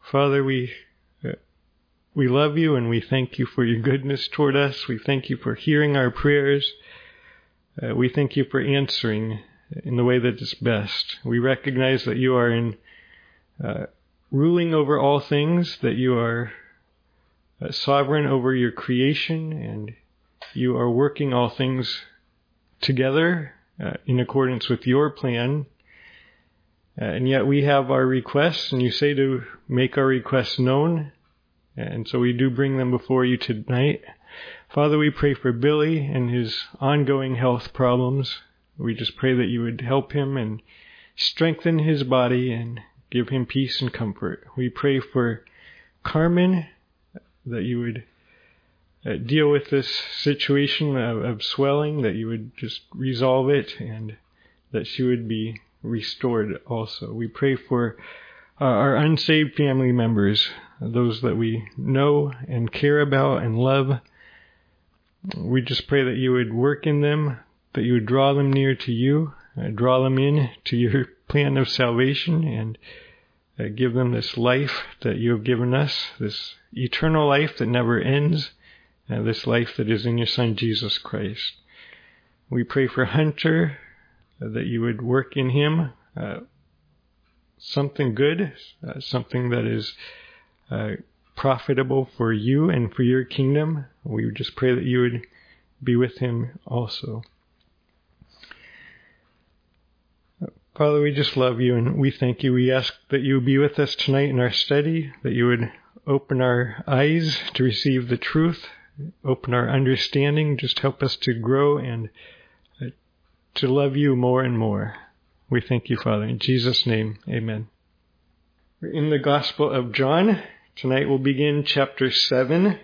Father, we love you and we thank you for your goodness toward us. We thank you for hearing our prayers. We thank you for answering in the way that is best. We recognize that you are ruling over all things, that you are sovereign over your creation, and you are working all things together in accordance with your plan. And yet we have our requests, and you say to make our requests known. And so we do bring them before you tonight. Father, we pray for Billy and his ongoing health problems. We just pray that you would help him and strengthen his body and give him peace and comfort. We pray for Carmen, that you would deal with this situation of swelling, that you would just resolve it, and that she would be restored also. We pray for our unsaved family members, those that we know and care about and love. We just pray that you would work in them, that you would draw them near to you, draw them in to your plan of salvation, and give them this life that you have given us, this eternal life that never ends, this life that is in your Son, Jesus Christ. We pray for Hunter, that you would work in him something good, something that is profitable for you and for your kingdom. We would just pray that you would be with him also. Father, we just love you and we thank you. We ask that you would be with us tonight in our study, that you would open our eyes to receive the truth, open our understanding, just help us to grow and to love you more and more. We thank you, Father. In Jesus' name, amen. We're in the Gospel of John. Tonight we'll begin chapter 7.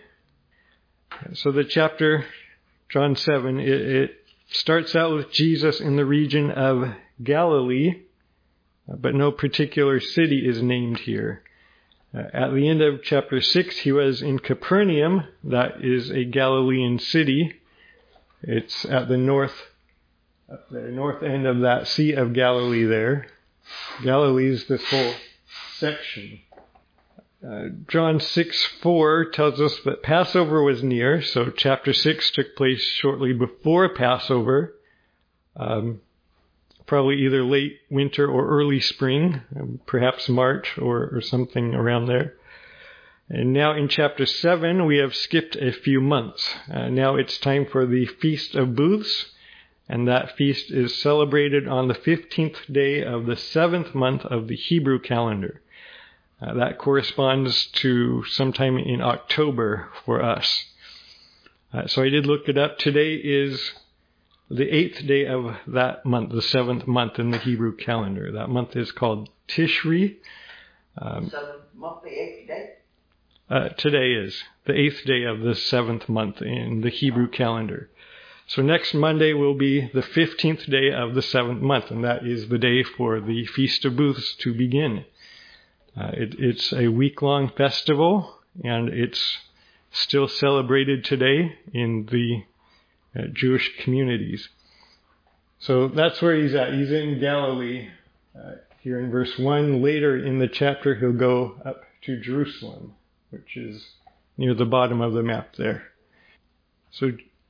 So the chapter, John 7, it starts out with Jesus in the region of Galilee, but no particular city is named here. At the end of chapter 6, he was in Capernaum. That is a Galilean city. It's at the north end of that Sea of Galilee there. Galilee is this whole section. John 6:4 tells us that Passover was near, so chapter 6 took place shortly before Passover, probably either late winter or early spring, perhaps March or something around there. And now in chapter 7, we have skipped a few months. Now it's time for the Feast of Booths, and that feast is celebrated on the 15th day of the 7th month of the Hebrew calendar. That corresponds to sometime in October for us. So I did look it up. Today is the 8th day of that month, the 7th month in the Hebrew calendar. That month is called Tishri. 7th month, the 8th day? Today is the 8th day of the 7th month in the Hebrew calendar. So next Monday will be the 15th day of the 7th month, and that is the day for the Feast of Booths to begin. It's a week-long festival, and it's still celebrated today in the Jewish communities. So that's where he's at. He's in Galilee here in verse 1. Later in the chapter, he'll go up to Jerusalem, which is near the bottom of the map there. So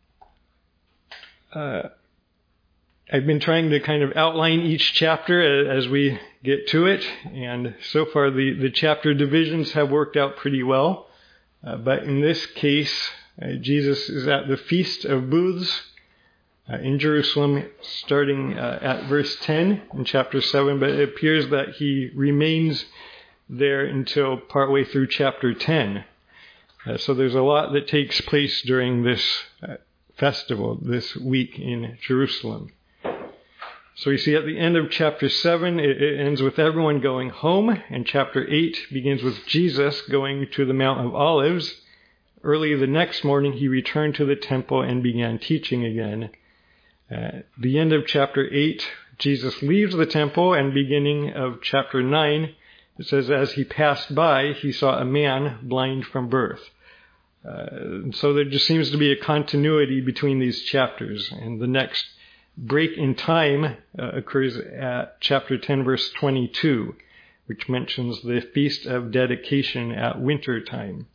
I've been trying to kind of outline each chapter as we get to it, and so far the chapter divisions have worked out pretty well. But in this case, Jesus is at the Feast of Booths in Jerusalem, starting at verse 10 in chapter 7, but it appears that he remains there until partway through chapter 10. So there's a lot that takes place during this festival, this week in Jerusalem. So you see at the end of chapter 7, it ends with everyone going home, and chapter 8 begins with Jesus going to the Mount of Olives. Early the next morning, he returned to the temple and began teaching again. At the end of chapter 8, Jesus leaves the temple, and beginning of chapter 9, it says, as he passed by, he saw a man blind from birth. So there just seems to be a continuity between these chapters, and the next break in time occurs at chapter 10, verse 22, which mentions the Feast of Dedication at winter time.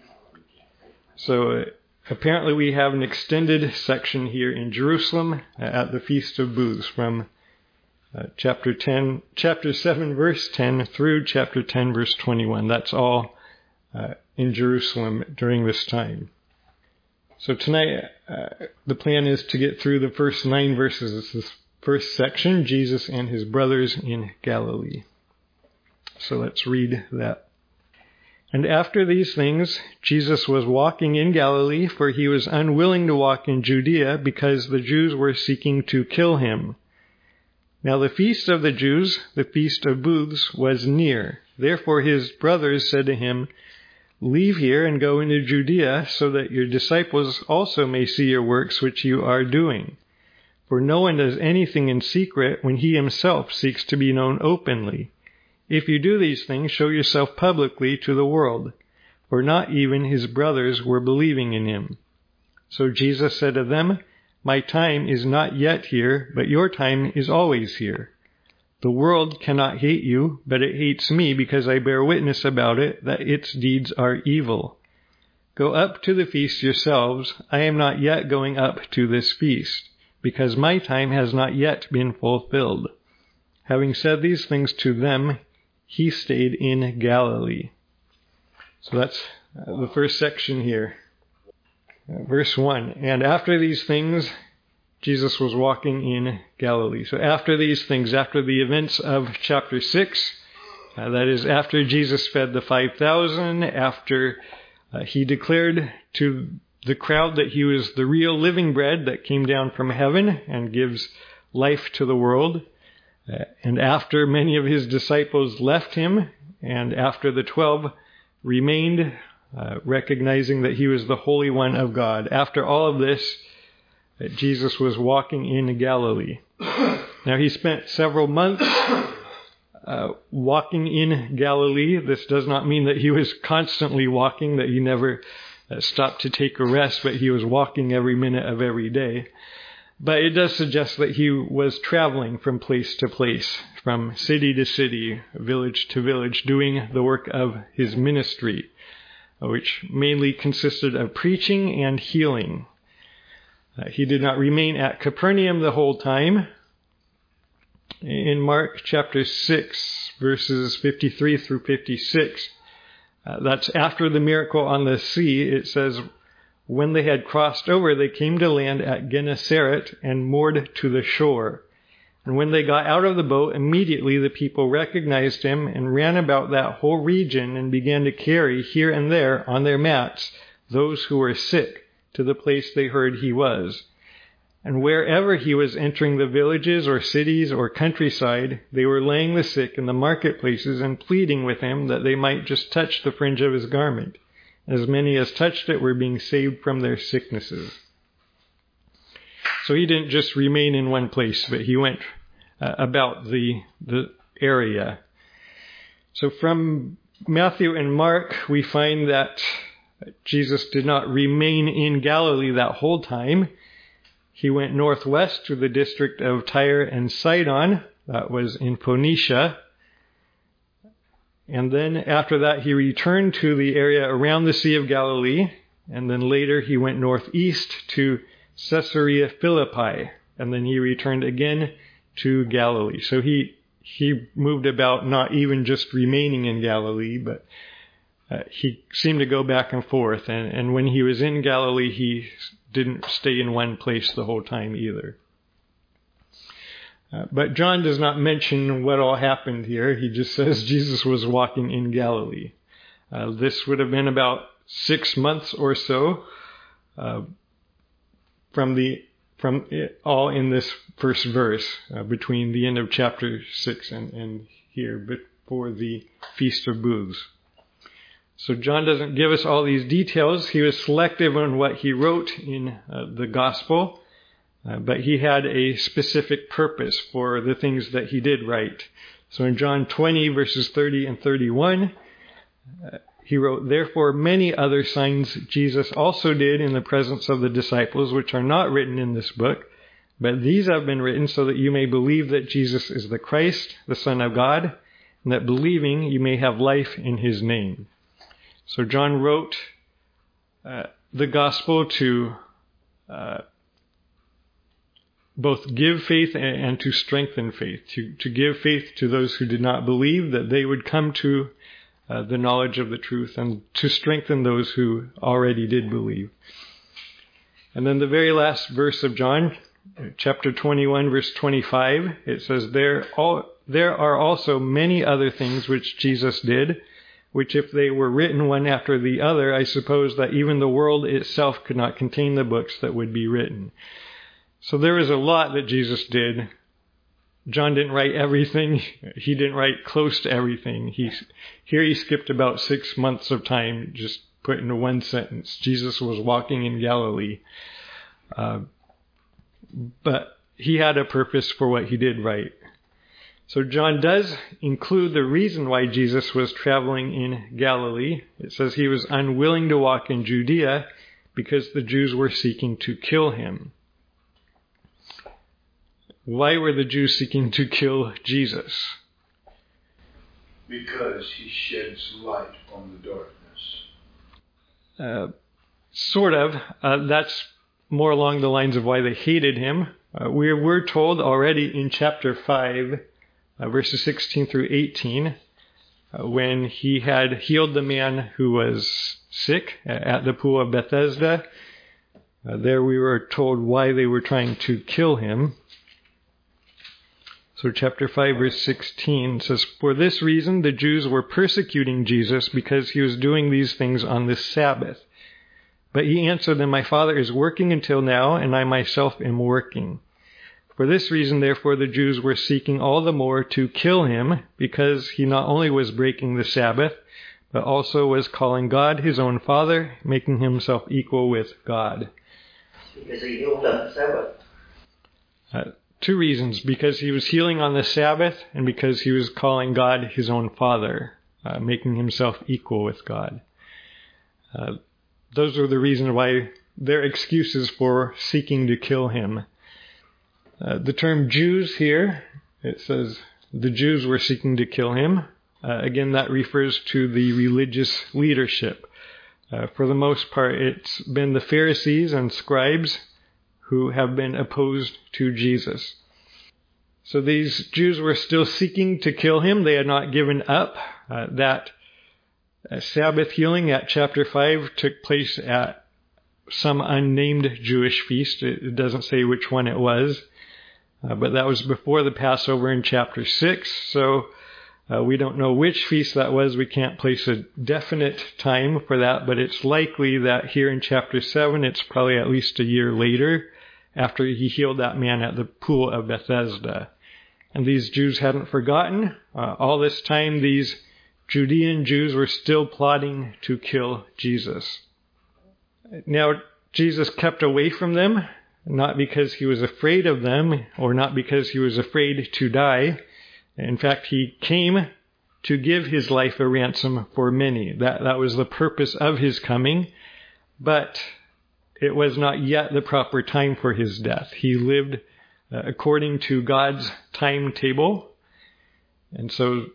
So apparently we have an extended section here in Jerusalem at the Feast of Booths from chapter 7, verse 10 through chapter 10, verse 21. That's all in Jerusalem during this time. So tonight, the plan is to get through the first 9 verses. It's this first section, Jesus and his brothers in Galilee. So let's read that. And after these things, Jesus was walking in Galilee, for he was unwilling to walk in Judea, because the Jews were seeking to kill him. Now the feast of the Jews, the Feast of Booths, was near. Therefore his brothers said to him, "Leave here and go into Judea, so that your disciples also may see your works which you are doing. For no one does anything in secret when he himself seeks to be known openly. If you do these things, show yourself publicly to the world." For not even his brothers were believing in him. So Jesus said to them, "My time is not yet here, but your time is always here. The world cannot hate you, but it hates me because I bear witness about it that its deeds are evil. Go up to the feast yourselves. I am not yet going up to this feast, because my time has not yet been fulfilled." Having said these things to them, he stayed in Galilee. So that's the first section here. Verse 1, and after these things, Jesus was walking in Galilee. So after these things, after the events of chapter 6, that is after Jesus fed the 5,000, after he declared to the crowd that he was the real living bread that came down from heaven and gives life to the world, and after many of his disciples left him, and after the 12 remained, recognizing that he was the Holy One of God. After all of this, Jesus was walking in Galilee. Now he spent several months walking in Galilee. This does not mean that he was constantly walking, that he never stopped to take a rest, but he was walking every minute of every day. But it does suggest that he was traveling from place to place, from city to city, village to village, doing the work of his ministry, which mainly consisted of preaching and healing. He did not remain at Capernaum the whole time. In Mark chapter 6, verses 53 through 56, that's after the miracle on the sea, it says, "When they had crossed over, they came to land at Gennesaret and moored to the shore. And when they got out of the boat, immediately the people recognized him and ran about that whole region and began to carry here and there on their mats those who were sick to the place they heard he was. And wherever he was entering the villages or cities or countryside, they were laying the sick in the marketplaces and pleading with him that they might just touch the fringe of his garment. As many as touched it were being saved from their sicknesses." So he didn't just remain in one place, but he went about the area. So from Matthew and Mark, we find that Jesus did not remain in Galilee that whole time. He went northwest to the district of Tyre and Sidon. That was in Phoenicia. And then after that, he returned to the area around the Sea of Galilee. And then later, he went northeast to Caesarea Philippi. And then he returned again to Galilee. So he moved about, not even just remaining in Galilee, but he seemed to go back and forth. And when he was in Galilee, he didn't stay in one place the whole time either. But John does not mention what all happened here. He just says Jesus was walking in Galilee. This would have been about 6 months or so from it all in this first verse, between the end of chapter 6 and here, before the Feast of Booths. So John doesn't give us all these details. He was selective on what he wrote in the gospel, but he had a specific purpose for the things that he did write. So in John 20, verses 30 and 31, he wrote, "Therefore many other signs Jesus also did in the presence of the disciples, which are not written in this book, but these have been written so that you may believe that Jesus is the Christ, the Son of God, and that believing you may have life in his name. So John wrote the gospel to both give faith and to strengthen faith, to give faith to those who did not believe, that they would come to the knowledge of the truth, and to strengthen those who already did believe. And then the very last verse of John, chapter 21, verse 25, it says, There are also many other things which Jesus did, which if they were written one after the other, I suppose that even the world itself could not contain the books that would be written. So there is a lot that Jesus did. John didn't write everything. He didn't write close to everything. Here he skipped about 6 months of time, just put into one sentence. Jesus was walking in Galilee. But he had a purpose for what he did write. So John does include the reason why Jesus was traveling in Galilee. It says he was unwilling to walk in Judea because the Jews were seeking to kill him. Why were the Jews seeking to kill Jesus? Because he sheds light on the darkness. Sort of. That's more along the lines of why they hated him. We're told already in chapter 5, verses 16 through 18, when he had healed the man who was sick at the pool of Bethesda. There we were told why they were trying to kill him. So chapter 5, verse 16 says, For this reason the Jews were persecuting Jesus because he was doing these things on the Sabbath. But he answered them, My Father is working until now, and I myself am working. For this reason, therefore, the Jews were seeking all the more to kill him, because he not only was breaking the Sabbath, but also was calling God his own Father, making himself equal with God. Because he healed on the Sabbath. 2 reasons. Because he was healing on the Sabbath, and because he was calling God his own Father, making himself equal with God. Those are the reasons why their excuses for seeking to kill him. The term Jews here, it says the Jews were seeking to kill him. Again, that refers to the religious leadership. For the most part, it's been the Pharisees and scribes who have been opposed to Jesus. So these Jews were still seeking to kill him. They had not given up. That Sabbath healing at chapter 5 took place at some unnamed Jewish feast. It doesn't say which one it was. But that was before the Passover in chapter 6. So we don't know which feast that was. We can't place a definite time for that. But it's likely that here in chapter 7, it's probably at least a year later after he healed that man at the pool of Bethesda. And these Jews hadn't forgotten. All this time, these Judean Jews were still plotting to kill Jesus. Now, Jesus kept away from them, not because he was afraid of them, or not because he was afraid to die. In fact, he came to give his life a ransom for many. That was the purpose of his coming, but it was not yet the proper time for his death. He lived according to God's timetable, and so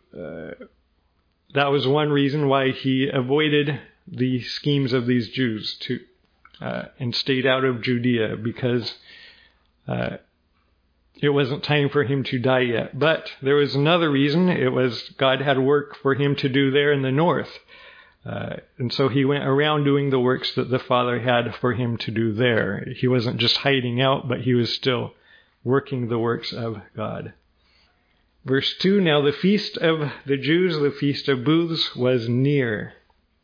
that was one reason why he avoided the schemes of these Jews and stayed out of Judea, because it wasn't time for him to die yet. But there was another reason. It was God had work for him to do there in the north. And so he went around doing the works that the Father had for him to do there. He wasn't just hiding out, but he was still working the works of God. Verse 2, Now the feast of the Jews, the Feast of Booths, was near.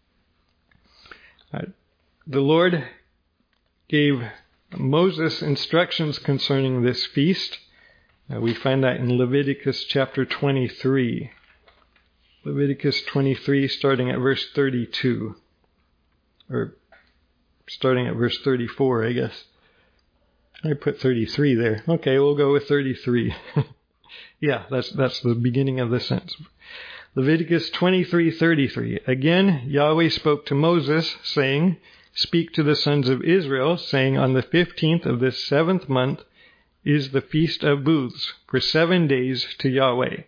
The Lord gave Moses instructions concerning this feast. We find that in Leviticus chapter 23. Leviticus 23, starting at verse 32. Or starting at verse 34, I guess. I put 33 there. Okay, we'll go with 33. Yeah, that's the beginning of the sentence. Leviticus 23:33. Again, Yahweh spoke to Moses, saying, Speak to the sons of Israel, saying, On the 15th of this 7th month is the Feast of Booths, for 7 days to Yahweh.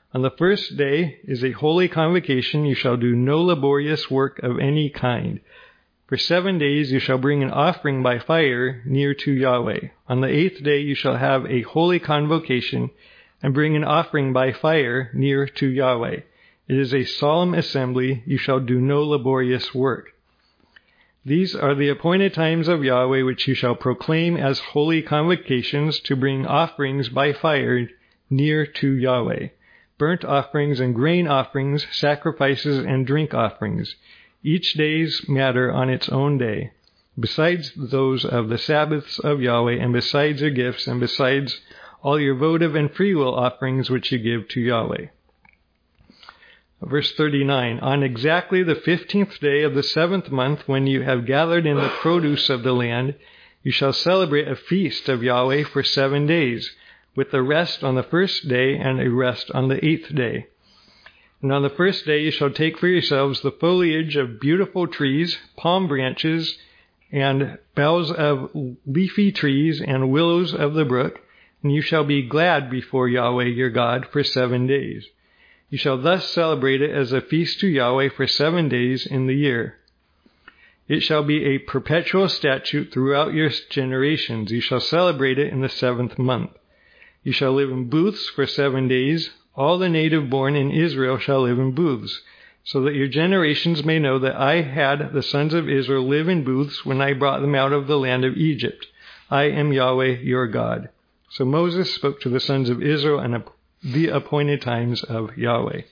On the first day is a holy convocation. You shall do no laborious work of any kind. For 7 days you shall bring an offering by fire near to Yahweh. On the 8th day you shall have a holy convocation and bring an offering by fire near to Yahweh. It is a solemn assembly. You shall do no laborious work. These are the appointed times of Yahweh, which you shall proclaim as holy convocations, to bring offerings by fire near to Yahweh, burnt offerings and grain offerings, sacrifices and drink offerings, each day's matter on its own day, besides those of the Sabbaths of Yahweh, and besides your gifts, and besides all your votive and freewill offerings which you give to Yahweh. Verse 39, on exactly the 15th day of the 7th month, when you have gathered in the produce of the land, you shall celebrate a feast of Yahweh for 7 days, with a rest on the first day and a rest on the 8th day. And on the first day you shall take for yourselves the foliage of beautiful trees, palm branches, and boughs of leafy trees, and willows of the brook, and you shall be glad before Yahweh your God for 7 days. You shall thus celebrate it as a feast to Yahweh for 7 days in the year. It shall be a perpetual statute throughout your generations. You shall celebrate it in the 7th month. You shall live in booths for 7 days. All the native born in Israel shall live in booths, so that your generations may know that I had the sons of Israel live in booths when I brought them out of the land of Egypt. I am Yahweh your God. So Moses spoke to the sons of Israel and the appointed times of Yahweh.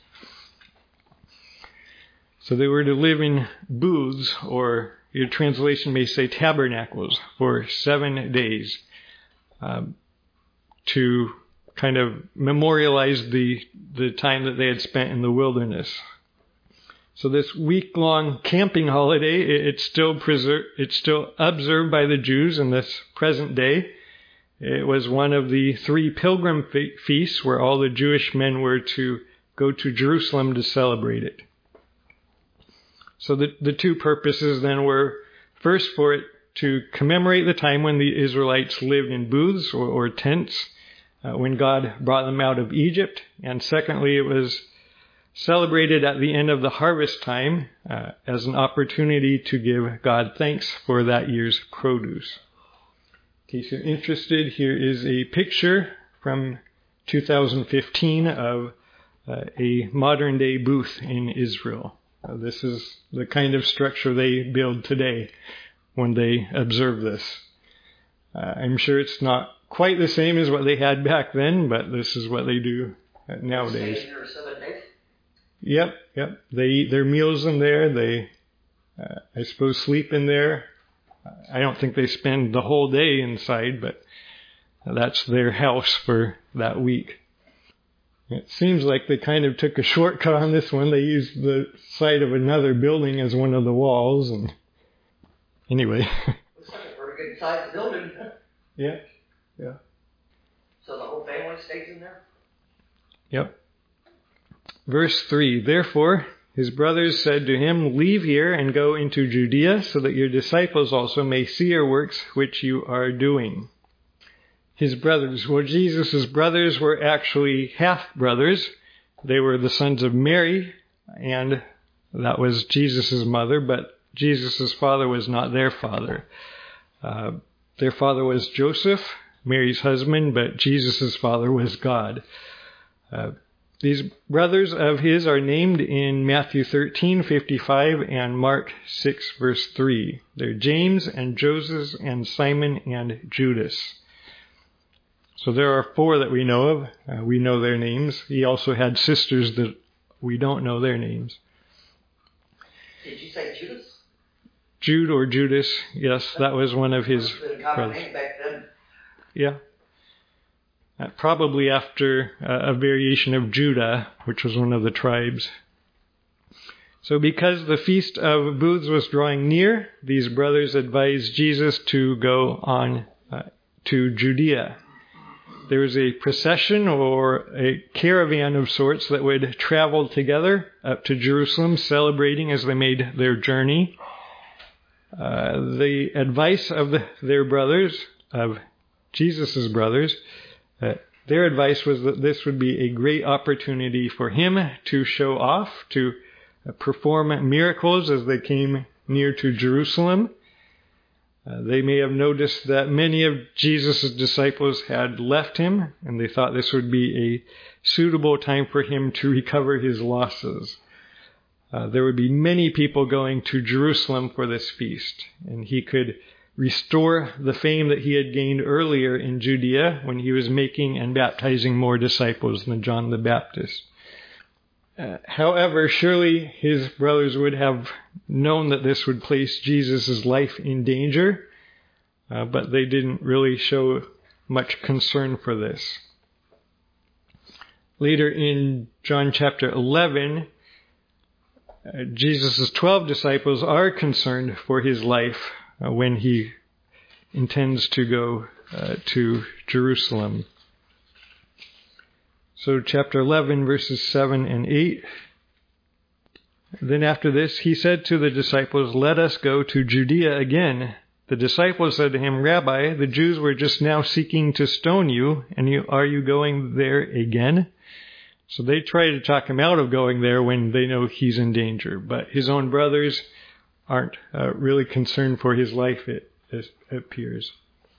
So they were to live in booths, or your translation may say tabernacles, for 7 days, to kind of memorialize the time that they had spent in the wilderness. So this week-long camping holiday, it's still observed by the Jews in this present day. It was one of the 3 pilgrim feasts where all the Jewish men were to go to Jerusalem to celebrate it. So the 2 purposes then were, first, for it to commemorate the time when the Israelites lived in booths or tents, when God brought them out of Egypt. And secondly, it was celebrated at the end of the harvest time as an opportunity to give God thanks for that year's produce. In case you're interested, here is a picture from 2015 of a modern-day booth in Israel. This is the kind of structure they build today when they observe this. I'm sure it's not quite the same as what they had back then, but this is what they do nowadays. Stay in there 7 days? Yep. They eat their meals in there. They, I suppose, sleep in there. I don't think they spend the whole day inside, but that's their house for that week. It seems like they kind of took a shortcut on this one. They used the side of another building as one of the walls, and anyway. Looks like a pretty good sized building. Yeah. So the whole family stays in there? Yep. Verse 3, therefore his brothers said to him, leave here and go into Judea, so that your disciples also may see your works which you are doing. His brothers. Well, Jesus' brothers were actually half-brothers. They were the sons of Mary, and that was Jesus' mother, but Jesus' father was not their father. Their father was Joseph, Mary's husband, but Jesus' father was God. These brothers of his are named in Matthew 13:55 and Mark 6 verse 3. They're James and Joseph and Simon and Judas. So there are 4 that we know of. We know their names. He also had sisters that we don't know their names. Did you say Judas? Jude or Judas, yes, that was one of his brothers. Name back then. Yeah. Probably after a variation of Judah, which was one of the tribes. So because the Feast of Booths was drawing near, these brothers advised Jesus to go on to Judea. There was a procession or a caravan of sorts that would travel together up to Jerusalem, celebrating as they made their journey. The advice of their brothers, of Jesus' brothers, Their advice was that this would be a great opportunity for him to show off, to perform miracles as they came near to Jerusalem. They may have noticed that many of Jesus' disciples had left him, and they thought this would be a suitable time for him to recover his losses. There would be many people going to Jerusalem for this feast, and he could restore the fame that he had gained earlier in Judea when he was making and baptizing more disciples than John the Baptist. However, surely his brothers would have known that this would place Jesus' life in danger, but they didn't really show much concern for this. Later in John chapter 11, Jesus' 12 disciples are concerned for his life when he intends to go to Jerusalem. So chapter 11, verses 7 and 8. Then after this, he said to the disciples, "Let us go to Judea again." The disciples said to him, "Rabbi, the Jews were just now seeking to stone you, and are you going there again?" So they try to talk him out of going there when they know he's in danger. But his own brothers aren't really concerned for his life, it appears.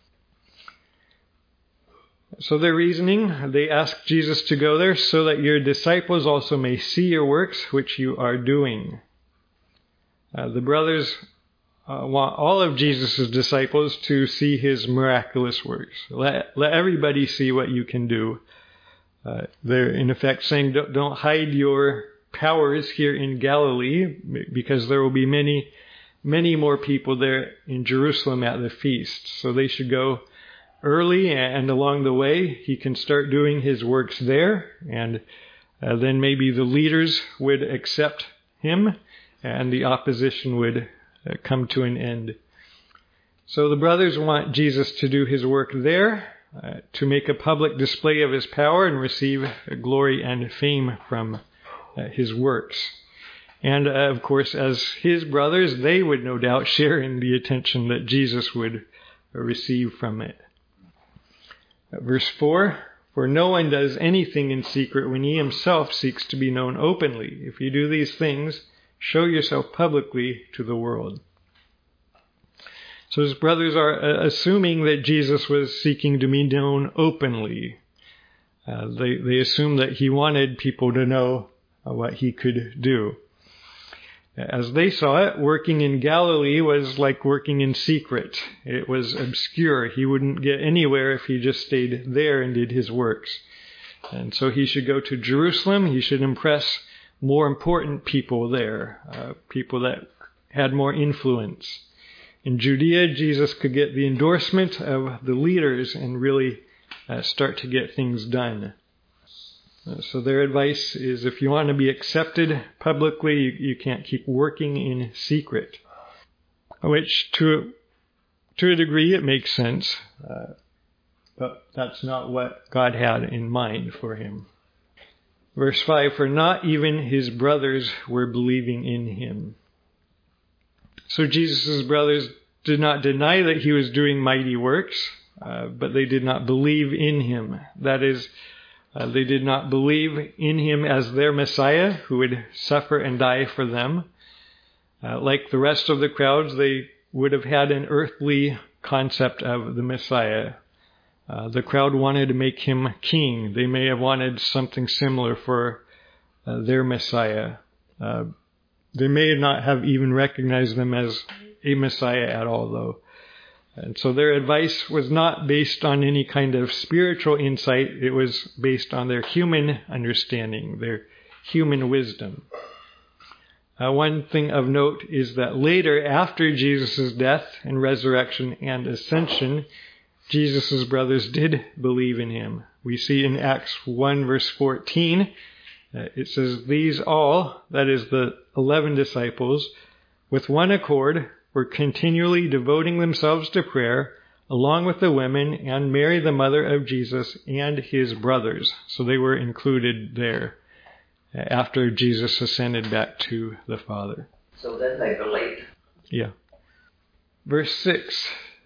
So their reasoning, they ask Jesus to go there so that your disciples also may see your works which you are doing. The brothers want all of Jesus' disciples to see his miraculous works. Let everybody see what you can do. They're in effect saying, don't hide your powers here in Galilee, because there will be many more people there in Jerusalem at the feast. So they should go early, and along the way he can start doing his works there, and then maybe the leaders would accept him and the opposition would come to an end. So the brothers want Jesus to do his work there, to make a public display of his power and receive glory and fame from his works. And of course, as his brothers, they would no doubt share in the attention that Jesus would receive from it. Verse 4, "For no one does anything in secret when he himself seeks to be known openly. If you do these things, show yourself publicly to the world." So his brothers are assuming that Jesus was seeking to be known openly. They assume that he wanted people to know what he could do. As they saw it, working in Galilee was like working in secret. It was obscure. He wouldn't get anywhere if he just stayed there and did his works. And so he should go to Jerusalem. He should impress more important people there, people that had more influence. In Judea, Jesus could get the endorsement of the leaders and really start to get things done. So their advice is, if you want to be accepted publicly, you can't keep working in secret. Which, to a degree, it makes sense. But that's not what God had in mind for him. Verse 5, "For not even his brothers were believing in him." So Jesus' brothers did not deny that he was doing mighty works, but they did not believe in him. That is, they did not believe in him as their Messiah who would suffer and die for them. Like the rest of the crowds, they would have had an earthly concept of the Messiah. The crowd wanted to make him king. They may have wanted something similar for their Messiah. They may not have even recognized them as a Messiah at all, though. And so their advice was not based on any kind of spiritual insight. It was based on their human understanding, their human wisdom. One thing of note is that later, after Jesus' death and resurrection and ascension, Jesus' brothers did believe in him. We see in Acts 1 verse 14, it says, "These all," that is the 11 disciples, "with one accord were continually devoting themselves to prayer, along with the women and Mary, the mother of Jesus, and his brothers." So they were included there after Jesus ascended back to the Father. So then they believed. Yeah. Verse 6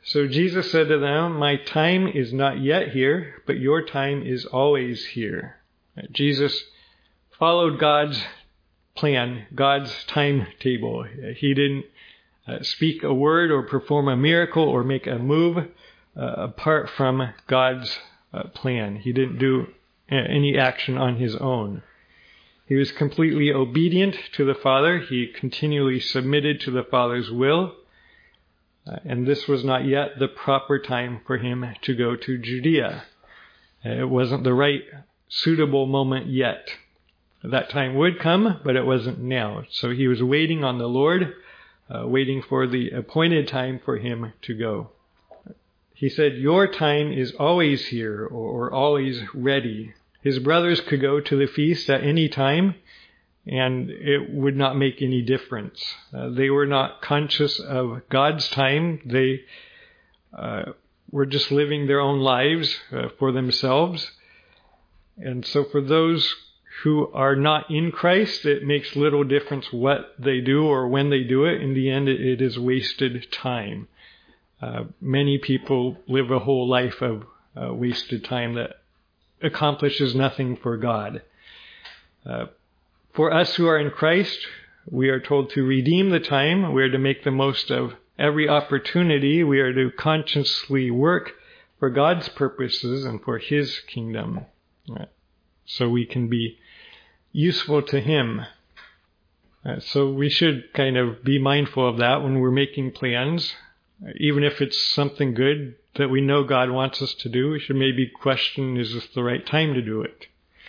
So Jesus said to them, "My time is not yet here, but your time is always here." Jesus followed God's plan, God's timetable. He didn't speak a word or perform a miracle or make a move apart from God's plan. He didn't do any action on his own. He was completely obedient to the Father. He continually submitted to the Father's will. And this was not yet the proper time for him to go to Judea. It wasn't the right, suitable moment yet. That time would come, but it wasn't now. So he was waiting on the Lord, waiting for the appointed time for him to go. He said, "Your time is always here," or always ready. His brothers could go to the feast at any time, and it would not make any difference. They were not conscious of God's time. They were just living their own lives for themselves. And so for those who are not in Christ, it makes little difference what they do or when they do it. In the end, it is wasted time. Many people live a whole life of wasted time that accomplishes nothing for God. For us who are in Christ, we are told to redeem the time. We are to make the most of every opportunity. We are to consciously work for God's purposes and for His kingdom, so we can be useful to Him. So we should kind of be mindful of that when we're making plans. Even if it's something good that we know God wants us to do, we should maybe question, is this the right time to do it?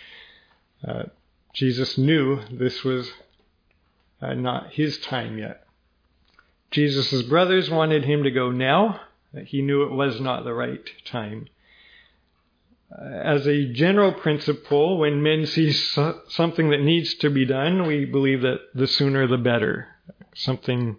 Jesus knew this was not his time yet. Jesus' brothers wanted him to go now. He knew it was not the right time. As a general principle, when men see something that needs to be done, we believe that the sooner the better. Something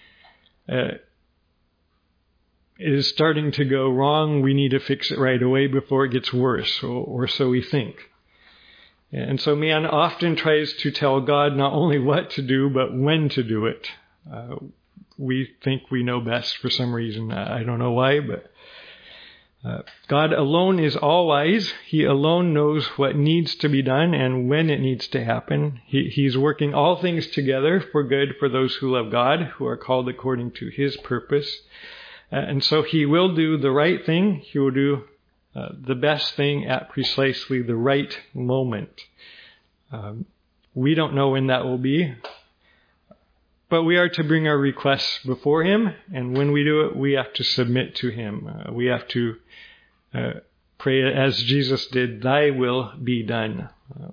is starting to go wrong, we need to fix it right away before it gets worse, or so we think. And so man often tries to tell God not only what to do, but when to do it. We think we know best for some reason. I don't know why, but God alone is all wise. He alone knows what needs to be done and when it needs to happen. He's working all things together for good for those who love God, who are called according to His purpose. And so He will do the right thing. He will do the best thing at precisely the right moment. We don't know when that will be, but we are to bring our requests before Him, and when we do it, we have to submit to Him. We have to pray as Jesus did, "Thy will be done."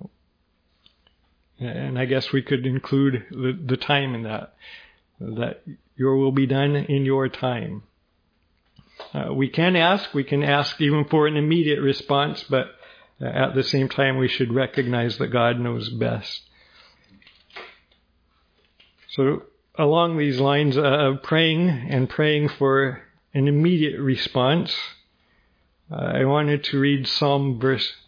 And I guess we could include the time in that your will be done in your time. We can ask even for an immediate response, but at the same time we should recognize that God knows best. So along these lines of praying for an immediate response, I wanted to read Psalm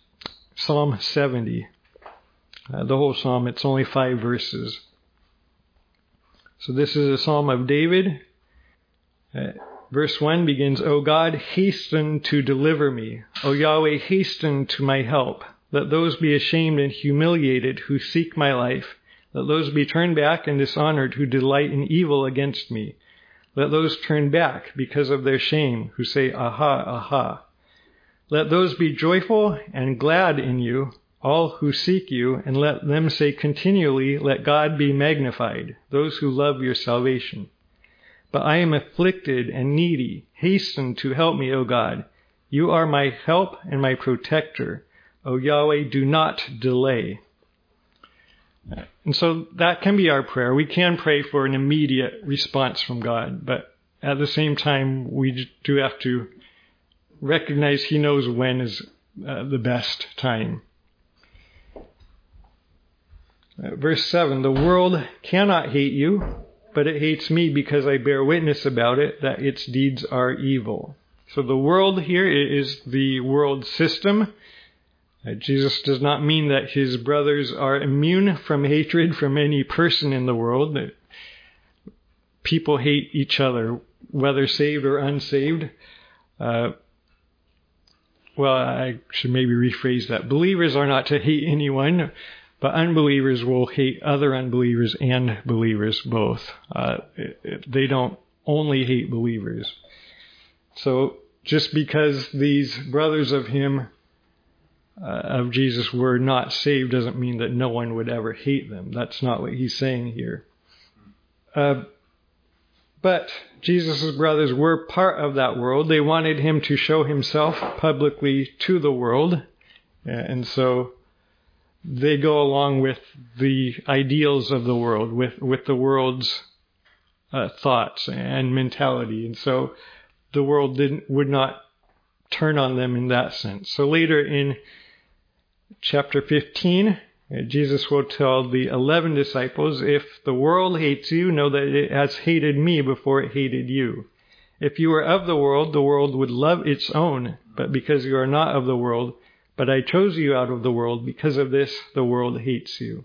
70. The whole psalm, it's only 5 verses. So this is a psalm of David. Verse 1 begins, "O God, hasten to deliver me. O Yahweh, hasten to my help. Let those be ashamed and humiliated who seek my life. Let those be turned back and dishonored who delight in evil against me. Let those turn back because of their shame who say, Aha, aha. Let those be joyful and glad in you, all who seek you, and let them say continually, Let God be magnified, those who love your salvation. But I am afflicted and needy. Hasten to help me, O God. You are my help and my protector. O Yahweh, do not delay." And so that can be our prayer. We can pray for an immediate response from God, but at the same time, we do have to recognize He knows when is the best time. Verse 7, "The world cannot hate you, but it hates me because I bear witness about it that its deeds are evil." So the world here is the world system. Jesus does not mean that His brothers are immune from hatred from any person in the world. People hate each other. whether saved or unsaved. Well, I should maybe rephrase that. Believers are not to hate anyone, but unbelievers will hate other unbelievers and believers both. They don't only hate believers. So just because these brothers of him, of Jesus, were not saved doesn't mean that no one would ever hate them. That's not what he's saying here. But Jesus' brothers were part of that world. They wanted him to show himself publicly to the world. And so they go along with the ideals of the world, with the world's thoughts and mentality. And so the world would not turn on them in that sense. So later in chapter 15, Jesus will tell the 11 disciples, if the world hates you, know that it has hated me before it hated you. If you were of the world would love its own. But because you are not of the world, but I chose you out of the world, because of this, the world hates you.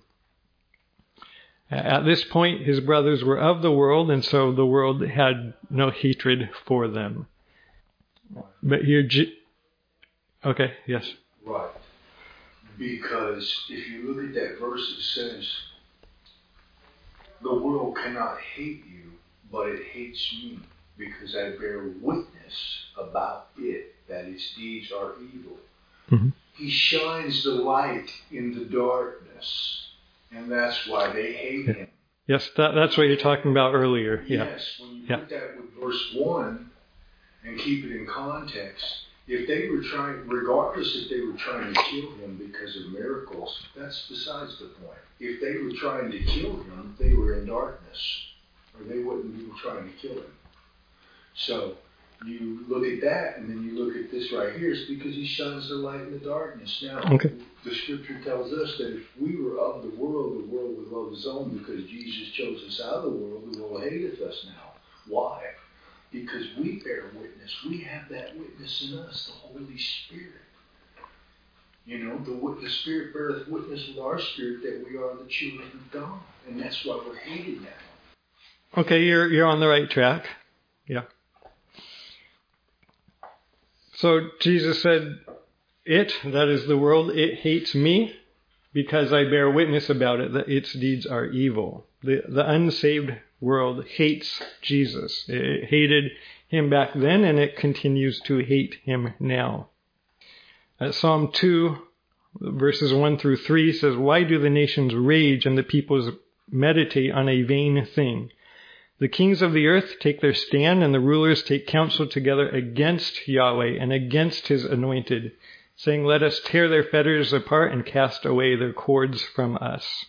At this point, his brothers were of the world, and so the world had no hatred for them. But here, okay, yes. Right. Because if you look at that verse, it says, the world cannot hate you, but it hates me, because I bear witness about it, that its deeds are evil. Mm-hmm. He shines the light in the darkness, and that's why they hate him. Yes, that's what you're talking about earlier. Yeah. Yes, when you put that with verse 1 and keep it in context, if they were trying, regardless if they were trying to kill him because of miracles, that's besides the point. If they were trying to kill him, they were in darkness, or they wouldn't be trying to kill him. So you look at that, and then you look at this right here. It's because he shines the light in the darkness. Now, the scripture tells us that if we were of the world would love his own, because Jesus chose us out of the world hateth us now. Why? Because we bear witness. We have that witness in us, the Holy Spirit. You know, the Spirit beareth witness with our spirit that we are the children of God. And that's why we're hated now. Okay, you're on the right track. Yeah. So Jesus said, that is the world, it hates me because I bear witness about it that its deeds are evil. The unsaved world hates Jesus. It hated him back then, and it continues to hate him now. Psalm 2, verses 1 through 3 says, why do the nations rage and the peoples meditate on a vain thing? The kings of the earth take their stand, and the rulers take counsel together against Yahweh and against his anointed, saying, let us tear their fetters apart and cast away their cords from us.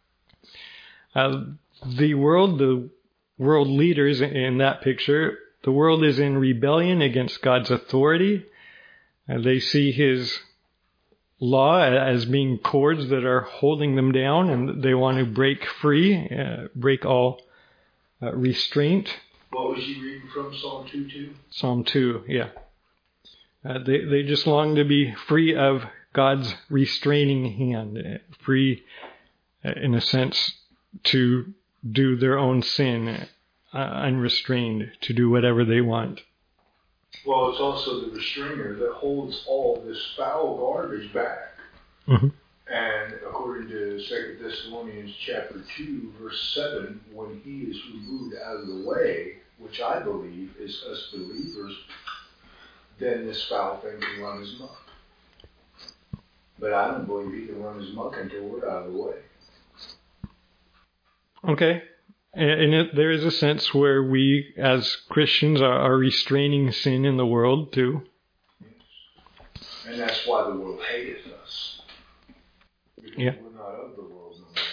The world leaders in that picture, the world is in rebellion against God's authority. They see his law as being cords that are holding them down, and they want to break free, break all restraint. What was you reading from, Psalm 2:2? Psalm 2, yeah. They just long to be free of God's restraining hand, free, in a sense, to do their own sin, unrestrained, to do whatever they want. Well, it's also the restrainer that holds all this foul garbage back. Mm-hmm. And according to 2 Thessalonians chapter 2, verse 7, when he is removed out of the way, which I believe is us believers, then this foul thing can run his muck. But I don't believe he can run his muck until we're out of the way. Okay. And there is a sense where we, as Christians, are restraining sin in the world, too. Yes. And that's why the world hateth us. Because we're not of the world no more.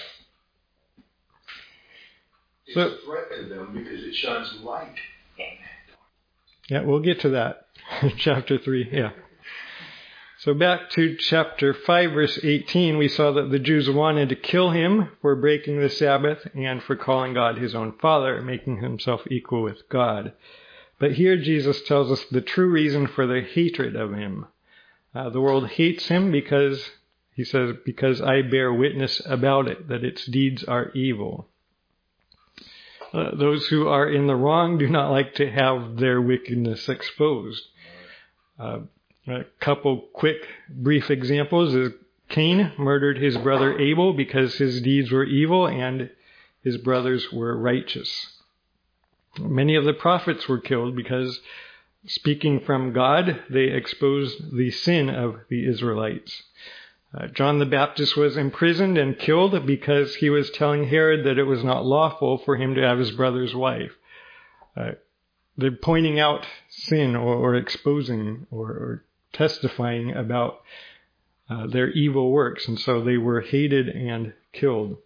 It's a threat to them because it shines light in it. Yeah, we'll get to that. Chapter 3, yeah. So back to chapter 5, verse 18, we saw that the Jews wanted to kill him for breaking the Sabbath and for calling God his own Father, making himself equal with God. But here Jesus tells us the true reason for their hatred of him. The world hates him because, he says, because I bear witness about it, that its deeds are evil. Those who are in the wrong do not like to have their wickedness exposed. A couple quick, brief examples is Cain murdered his brother Abel because his deeds were evil and his brothers were righteous. Many of the prophets were killed because, speaking from God, they exposed the sin of the Israelites. John the Baptist was imprisoned and killed because he was telling Herod that it was not lawful for him to have his brother's wife. They're pointing out sin or exposing or testifying about their evil works, and so they were hated and killed.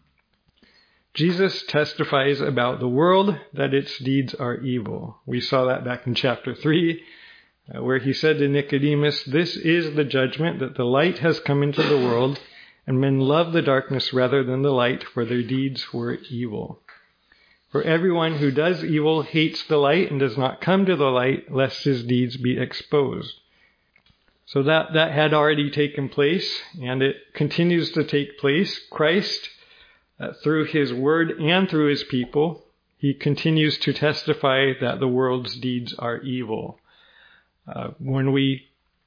Jesus testifies about the world that its deeds are evil. We saw that back in chapter 3, where he said to Nicodemus, "This is the judgment, that the light has come into the world, and men love the darkness rather than the light, for their deeds were evil. For everyone who does evil hates the light and does not come to the light, lest his deeds be exposed." So that had already taken place, and it continues to take place. Christ, through his word and through his people, he continues to testify that the world's deeds are evil. When we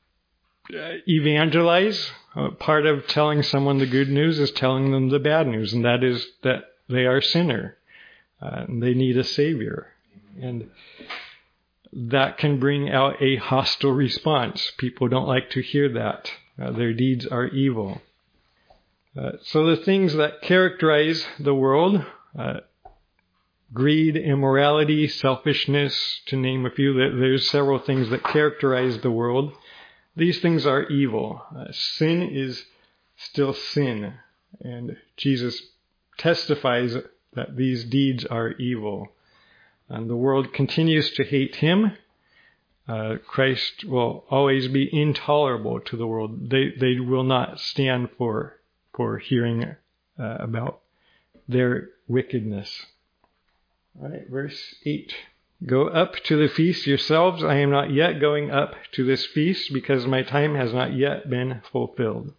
evangelize, part of telling someone the good news is telling them the bad news, and that is that they are a sinner. And they need a savior. And that can bring out a hostile response. People don't like to hear that. Their deeds are evil. So the things that characterize the world, greed, immorality, selfishness, to name a few, there's several things that characterize the world. These things are evil. Sin is still sin. And Jesus testifies that these deeds are evil. And the world continues to hate him. Christ will always be intolerable to the world. They will not stand for hearing about their wickedness. All right, verse 8. "Go up to the feast yourselves. I am not yet going up to this feast, because my time has not yet been fulfilled."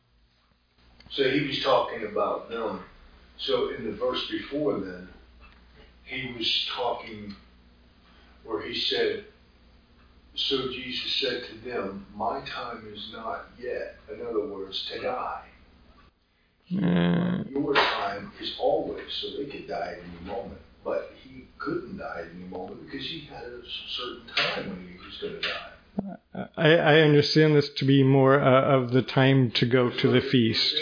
So he was talking about them. So in the verse before then, he was talking where he said, so Jesus said to them, "My time is not yet." In other words, to die. Your time is always, so they could die at any moment. But he couldn't die at any moment because he had a certain time when he was going to die. I understand this to be more of the time to go to the feast.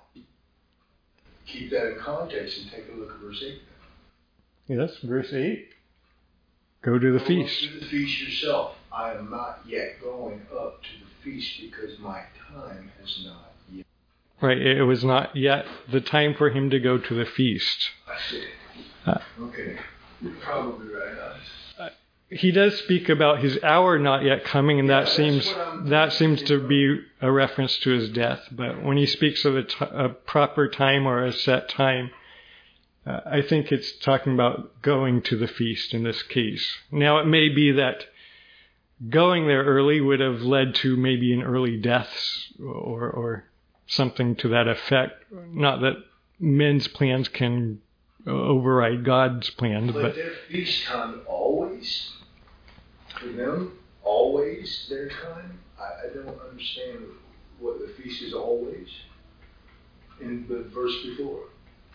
Keep that in context and take a look at verse 8 now. Yes, verse 8. Go to the feast. Go to the feast yourself. I am not yet going up to the feast because my time has not yet. Right, it was not yet the time for him to go to the feast. I see. Okay, you're probably right. He does speak about his hour not yet coming, and that seems to be a reference to his death. But when he speaks of a proper time or a set time, I think it's talking about going to the feast in this case. Now, it may be that going there early would have led to maybe an early death or something to that effect. Not that men's plans can override God's plans. But their feast time always... For them, always their time? I don't understand what the feast is always in the verse before.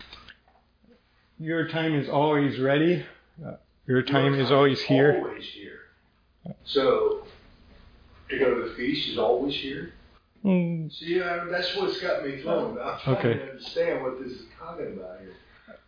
Your time is always ready. Your time is always here. Always here. So, to go to the feast is always here? See, that's what's got me thrown. I'm trying to understand what this is talking about here.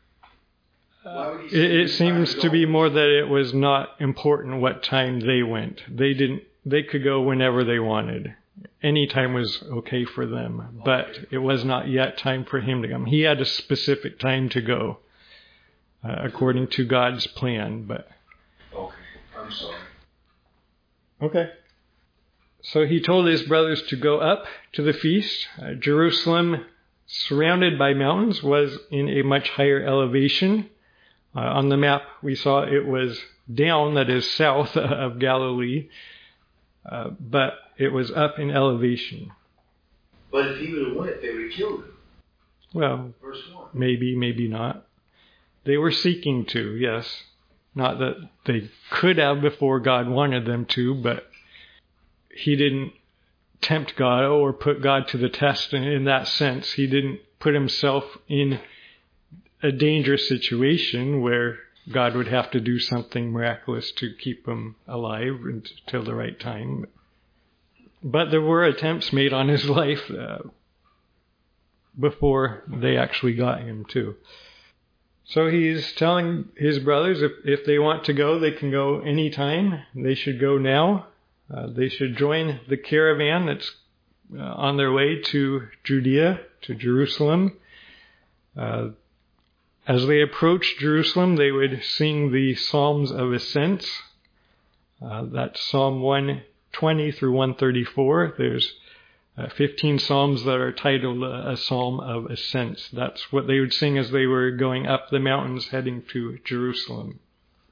It seems to be more that it was not important what time they went. They could go whenever they wanted. Any time was okay for them, but it was not yet time for him to come. He had a specific time to go, according to God's plan. But okay, I'm sorry. Okay. So he told his brothers to go up to the feast. Jerusalem, surrounded by mountains, was in a much higher elevation. On the map, we saw it was down, that is south of Galilee, but it was up in elevation. But if he would have went, they would have killed him. Well, Verse 1. maybe not. They were seeking to, yes. Not that they could have before God wanted them to, but he didn't tempt God or put God to the test in that sense. He didn't put himself in a dangerous situation where God would have to do something miraculous to keep him alive until the right time. But there were attempts made on his life before they actually got him too. So he's telling his brothers if they want to go, they can go anytime. They should go now. They should join the caravan that's on their way to Judea, to Jerusalem. As they approached Jerusalem, they would sing the Psalms of Ascent. That's Psalm 120 through 134. There's 15 psalms that are titled a Psalm of Ascent. That's what they would sing as they were going up the mountains heading to Jerusalem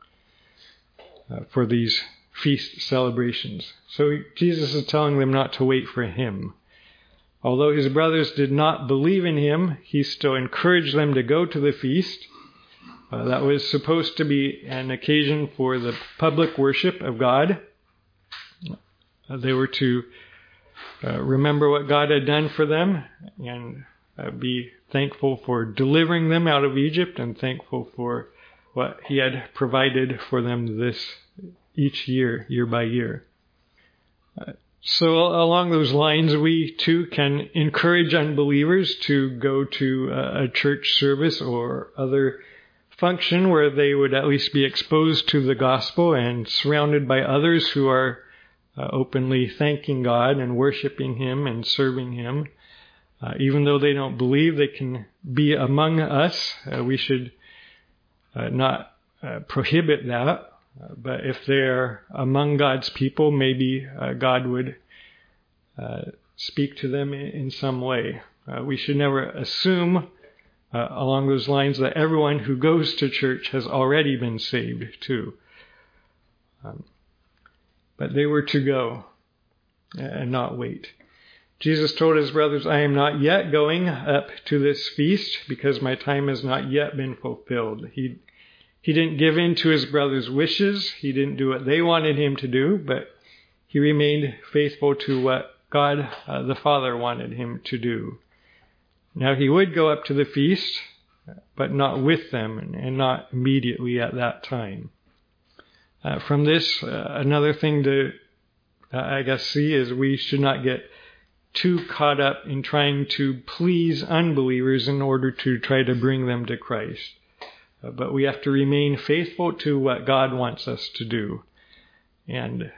for these feast celebrations. So Jesus is telling them not to wait for him. Although his brothers did not believe in him, he still encouraged them to go to the feast. That was supposed to be an occasion for the public worship of God. They were to remember what God had done for them and be thankful for delivering them out of Egypt and thankful for what he had provided for them each year, year by year. So along those lines, we too can encourage unbelievers to go to a church service or other function where they would at least be exposed to the gospel and surrounded by others who are openly thanking God and worshiping him and serving him. Even though they don't believe, they can be among us. We should not prohibit that. But if they're among God's people, maybe God would speak to them in some way. We should never assume along those lines that everyone who goes to church has already been saved too. But they were to go and not wait. Jesus told his brothers, I am not yet going up to this feast because my time has not yet been fulfilled. He didn't give in to his brothers' wishes. He didn't do what they wanted him to do, but he remained faithful to what God the Father wanted him to do. Now he would go up to the feast, but not with them and not immediately at that time. From this, another thing to, see is we should not get too caught up in trying to please unbelievers in order to try to bring them to Christ. But we have to remain faithful to what God wants us to do. And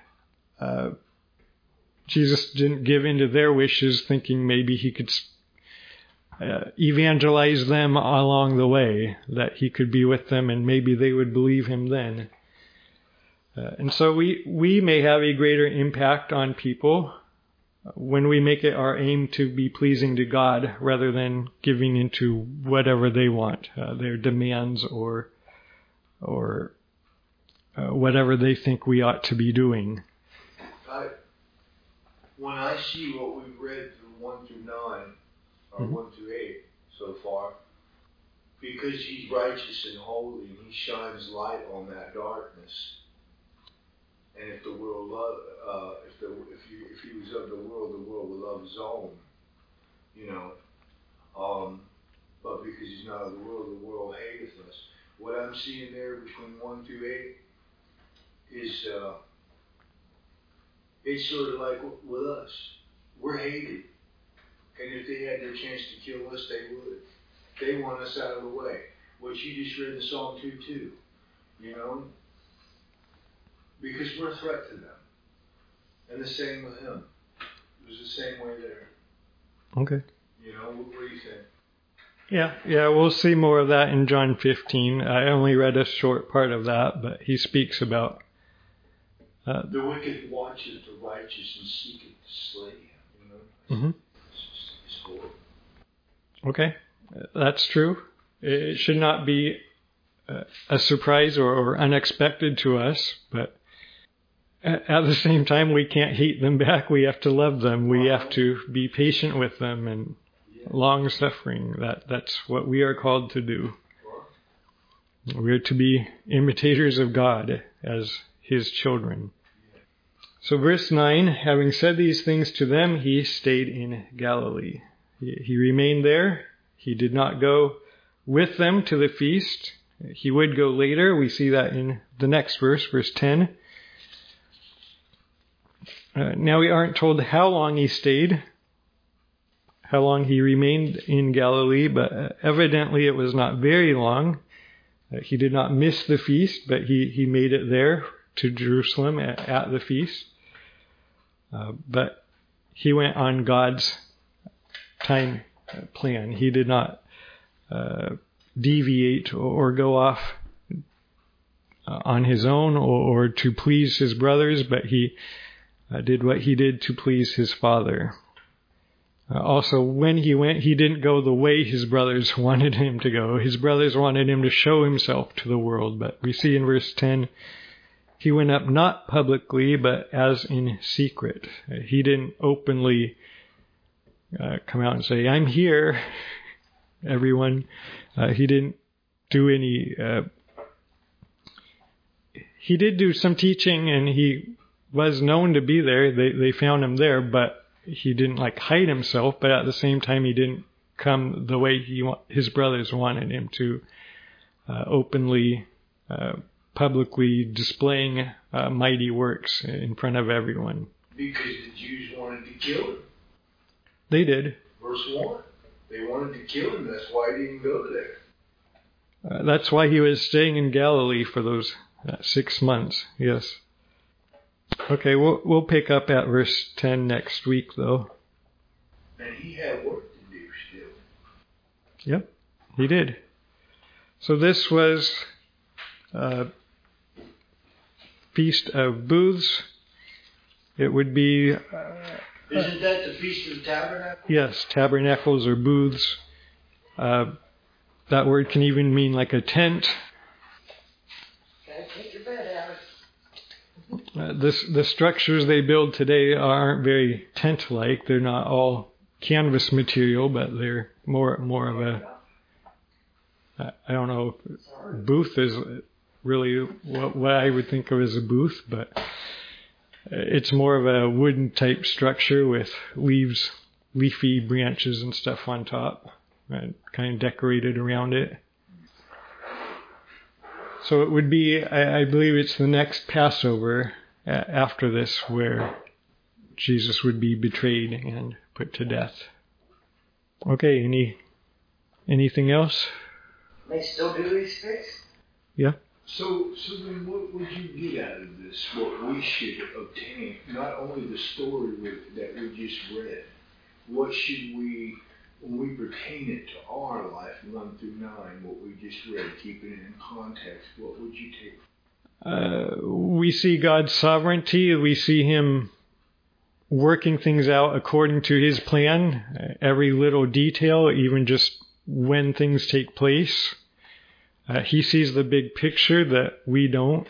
Jesus didn't give in to their wishes thinking maybe he could evangelize them along the way, that he could be with them and maybe they would believe him then. And so we may have a greater impact on people when we make it our aim to be pleasing to God rather than giving into whatever they want, their demands or whatever they think we ought to be doing. When I see what we've read from 1 through 9, or 1 through 8 so far, because he's righteous and holy and he shines light on that darkness. And if the world if he was of the world would love his own, But because he's not of the world hateth us. What I'm seeing there between 1 through 8 is it's sort of like with us. We're hated, and if they had their chance to kill us, they would. They want us out of the way. What you just read in Psalm 2:2, because we're a threat to them. And the same with him. It was the same way there. Okay. What do you think? Yeah, we'll see more of that in John 15. I only read a short part of that, but he speaks about... the wicked watcheth the righteous and seeketh to slay him. Mm-hmm. It's horrible. Okay, that's true. It should not be a surprise or unexpected to us, but at the same time, we can't hate them back. We have to love them. We have to be patient with them and long-suffering. That's what we are called to do. We're to be imitators of God as His children. So verse 9, having said these things to them, He stayed in Galilee. He remained there. He did not go with them to the feast. He would go later. We see that in the next verse, verse 10. Now we aren't told how long He stayed, how long He remained in Galilee, but evidently it was not very long. He did not miss the feast, but he made it there to Jerusalem at the feast. But He went on God's time plan. He did not deviate or go off on His own or to please His brothers, but He did what He did to please His Father. Also, when He went, He didn't go the way His brothers wanted Him to go. His brothers wanted Him to show Himself to the world. But we see in verse 10, He went up not publicly, but as in secret. He didn't openly come out and say, I'm here, everyone. He didn't do any... He did do some teaching, and He was known to be there. They found Him there, but He didn't hide Himself, but at the same time He didn't come the way His brothers wanted Him to, openly, publicly displaying mighty works in front of everyone. Because the Jews wanted to kill Him. They did. Verse 1. They wanted to kill Him. That's why He didn't go there. That's why He was staying in Galilee for those 6 months. Yes. Okay, we'll pick up at verse 10 next week, though. And He had work to do still. Yep, He did. So this was Feast of Booths. It would be... Isn't that the Feast of Tabernacles? Yes, tabernacles or booths. That word can even mean like a tent. Take your bed out. The structures they build today aren't very tent-like. They're not all canvas material, but they're more of a... I don't know if booth is really what I would think of as a booth, but it's more of a wooden type structure with leafy branches and stuff on top, kind of decorated around it. So it would be, I believe it's the next Passover after this where Jesus would be betrayed and put to death. Okay, anything else? They still do these things? Yeah. So then what would you get out of this? What we should obtain, not only the story that we just read, what should we, when we pertain it to our life, 1 through 9, what we just read, keeping it in context, what would you take? We see God's sovereignty. We see Him working things out according to His plan, every little detail, even just when things take place. He sees the big picture that we don't.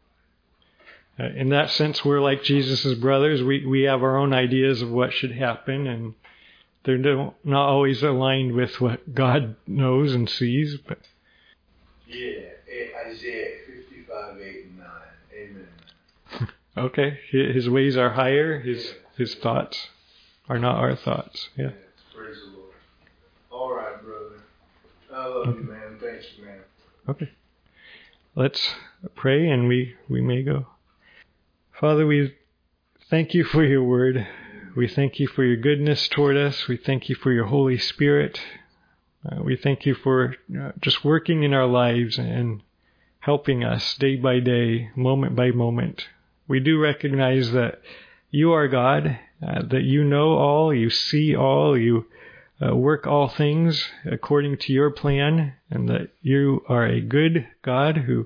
In that sense, we're like Jesus' brothers. We have our own ideas of what should happen, and they're not always aligned with what God knows and sees. But yeah, Isaiah 55, 8 and 9. Amen. Okay, His ways are higher. His thoughts are not our thoughts. Yeah. Praise the Lord. All right, brother. I love you, man. Thank you, man. Okay. Let's pray and we may go. Father, we thank You for Your word. We thank You for Your goodness toward us. We thank You for Your Holy Spirit. We thank You for just working in our lives and helping us day by day, moment by moment. We do recognize that You are God, that You know all, You see all, You work all things according to Your plan, and that You are a good God who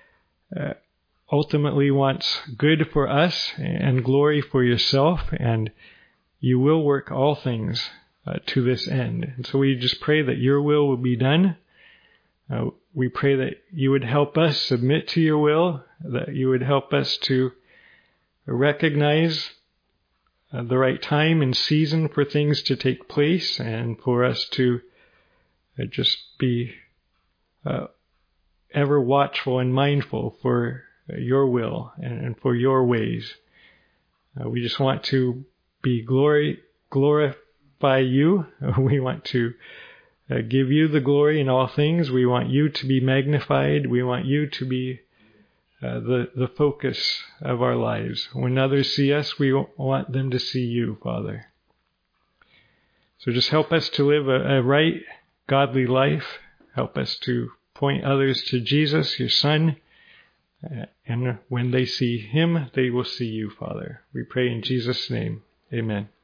ultimately wants good for us and glory for Yourself, and You will work all things to this end. And so we just pray that Your will be done. We pray that You would help us submit to Your will, that You would help us to recognize the right time and season for things to take place, and for us to just be ever watchful and mindful for your will and for your ways. We just want to be glorify you. We want to give you the glory in all things. We want you to be magnified. We want you to be the focus of our lives. When others see us, we want them to see you, Father. So just help us to live a right, godly life. Help us to point others to Jesus, your Son. And when they see him, they will see you, Father. We pray in Jesus' name. Amen.